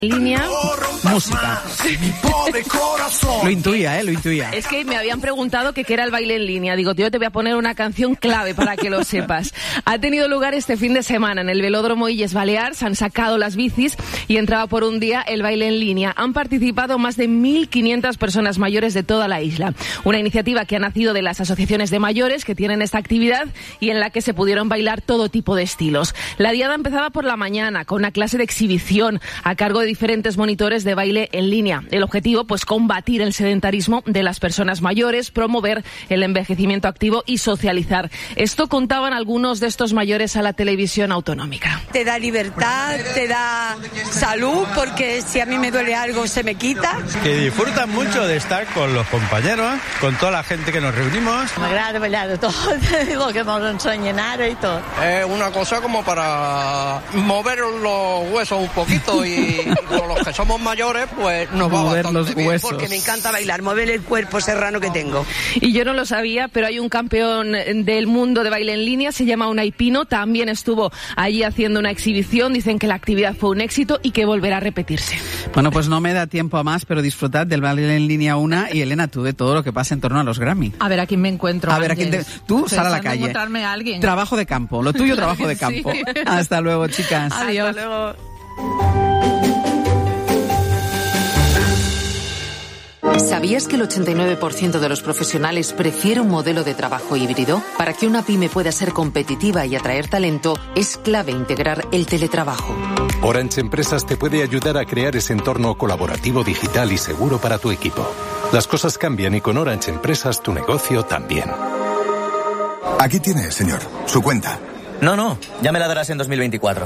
Línea, música. Lo intuía. Es que me habían preguntado que qué era el baile en línea. Digo, tío, te voy a poner una canción clave para que lo sepas. Ha tenido lugar este fin de semana en el Velódromo Illes Balears. Han sacado las bicis y entraba por un día el baile en línea. Han participado más de 1.500 personas mayores de toda la isla. Una iniciativa que ha nacido de las asociaciones de mayores que tienen esta actividad y en la que se pudieron bailar todo tipo de estilos. La diada empezaba por la mañana con una clase de exhibición a cargo de diferentes monitores de baile en línea. El objetivo, pues, combatir el sedentarismo de las personas mayores, promover el envejecimiento activo y socializar. Esto contaban algunos de estos mayores a la televisión autonómica. Te da libertad, te da salud, porque si a mí me duele algo se me quita. Que disfrutan mucho de estar con los compañeros, con toda la gente que nos reunimos. Me agrada bailar todo, lo que nos enseñan y todo. Es una cosa como para mover los huesos un poquito y con los que somos mayores, pues nos va bastante bien. Porque me encanta bailar, mover el cuerpo serrano que tengo. Y yo no lo sabía, pero hay un campeón del mundo de baile en línea, se llama Unai Pino, también estuvo allí haciendo una exhibición. Dicen que la actividad fue un éxito y que volverá a repetirse. Bueno, pues no me da tiempo a más, pero disfrutad del baile en línea y Elena, tú de todo lo que pasa en torno a los Grammy. A ver a quién me encuentro. A ver a quién tú, sal a la calle. Encontrarme a alguien. Trabajo de campo, lo tuyo trabajo de campo. Sí. Hasta luego, chicas. Adiós. Hasta luego. ¿Sabías que el 89% de los profesionales prefiere un modelo de trabajo híbrido? Para que una pyme pueda ser competitiva y atraer talento, es clave integrar el teletrabajo. Orange Empresas te puede ayudar a crear ese entorno colaborativo, digital y seguro para tu equipo. Las cosas cambian y con Orange Empresas tu negocio también. Aquí tiene, señor, su cuenta. No, ya me la darás en 2024.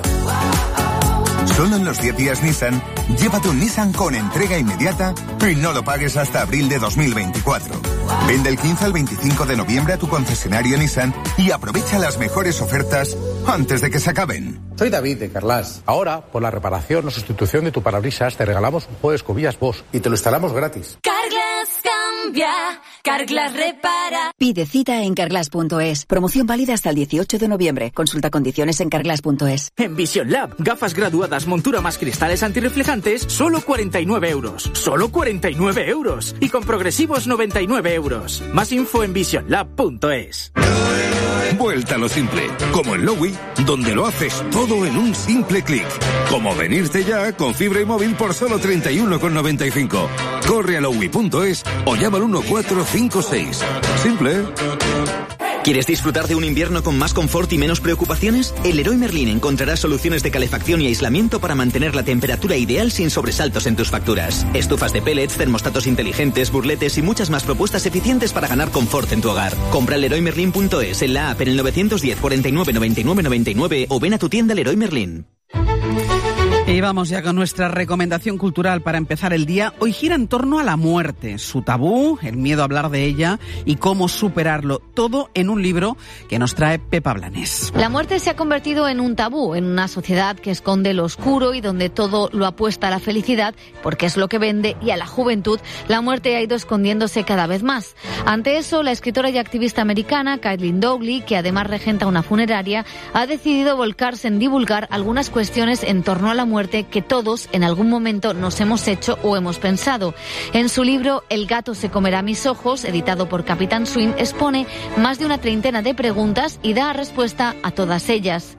Solo en los 10 días Nissan, llévate un Nissan con entrega inmediata y no lo pagues hasta abril de 2024. Ven del 15 al 25 de noviembre a tu concesionario Nissan y aprovecha las mejores ofertas antes de que se acaben. Soy David de Carglass. Ahora, por la reparación o sustitución de tu parabrisas, te regalamos un juego de escobillas Bosch y te lo instalamos gratis. Carglass cambia, Carglass repara. Pide cita en carglass.es. Promoción válida hasta el 18 de noviembre. Consulta condiciones en carglass.es. En Vision Lab, gafas graduadas, montura más cristales antirreflejantes, solo 49 euros. ¡Solo 49 euros! Y con progresivos 99 euros. Más info en visionlab.es. Vuelta a lo simple, como en Lowy, donde lo haces todo en un simple clic. Como venirte ya con fibra y móvil por solo 31,95. Corre a lowy.es o llama al 1456. Simple. ¿Quieres disfrutar de un invierno con más confort y menos preocupaciones? En Leroy Merlin encontrarás soluciones de calefacción y aislamiento para mantener la temperatura ideal sin sobresaltos en tus facturas. Estufas de pellets, termostatos inteligentes, burletes y muchas más propuestas eficientes para ganar confort en tu hogar. Compra en leroymerlin.es, en la app, en el 910 49 99 99 o ven a tu tienda Leroy Merlin. Y vamos ya con nuestra recomendación cultural para empezar el día. Hoy gira en torno a la muerte, su tabú, el miedo a hablar de ella y cómo superarlo. Todo en un libro que nos trae Pepa Blanes. La muerte se ha convertido en un tabú, en una sociedad que esconde lo oscuro y donde todo lo apuesta a la felicidad, porque es lo que vende, y a la juventud. La muerte ha ido escondiéndose cada vez más. Ante eso, la escritora y activista americana Caitlin Dougley, que además regenta una funeraria, ha decidido volcarse en divulgar algunas cuestiones en torno a la muerte que todos en algún momento nos hemos hecho o hemos pensado. En su libro El gato se comerá mis ojos, editado por Capitán Swing, expone más de una treintena de preguntas y da respuesta a todas ellas.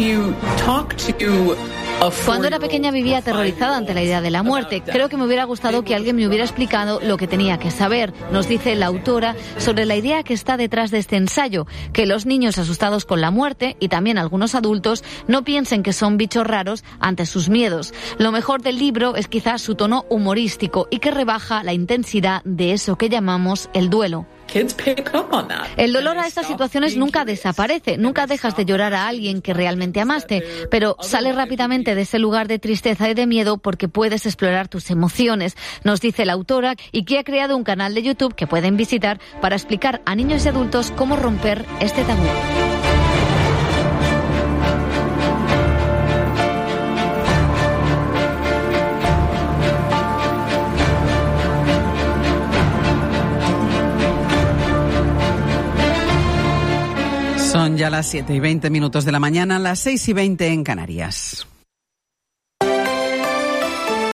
Cuando era pequeña vivía aterrorizada ante la idea de la muerte. Creo que me hubiera gustado que alguien me hubiera explicado lo que tenía que saber, nos dice la autora sobre la idea que está detrás de este ensayo, que los niños asustados con la muerte, y también algunos adultos, no piensen que son bichos raros ante sus miedos. Lo mejor del libro es quizás su tono humorístico y que rebaja la intensidad de eso que llamamos el duelo. El dolor a estas situaciones nunca desaparece, nunca dejas de llorar a alguien que realmente amaste, pero sale rápidamente de ese lugar de tristeza y de miedo porque puedes explorar tus emociones, nos dice la autora, y que ha creado un canal de YouTube que pueden visitar para explicar a niños y adultos cómo romper este tabú. Son ya las 7:20 de la mañana, las 6:20 en Canarias.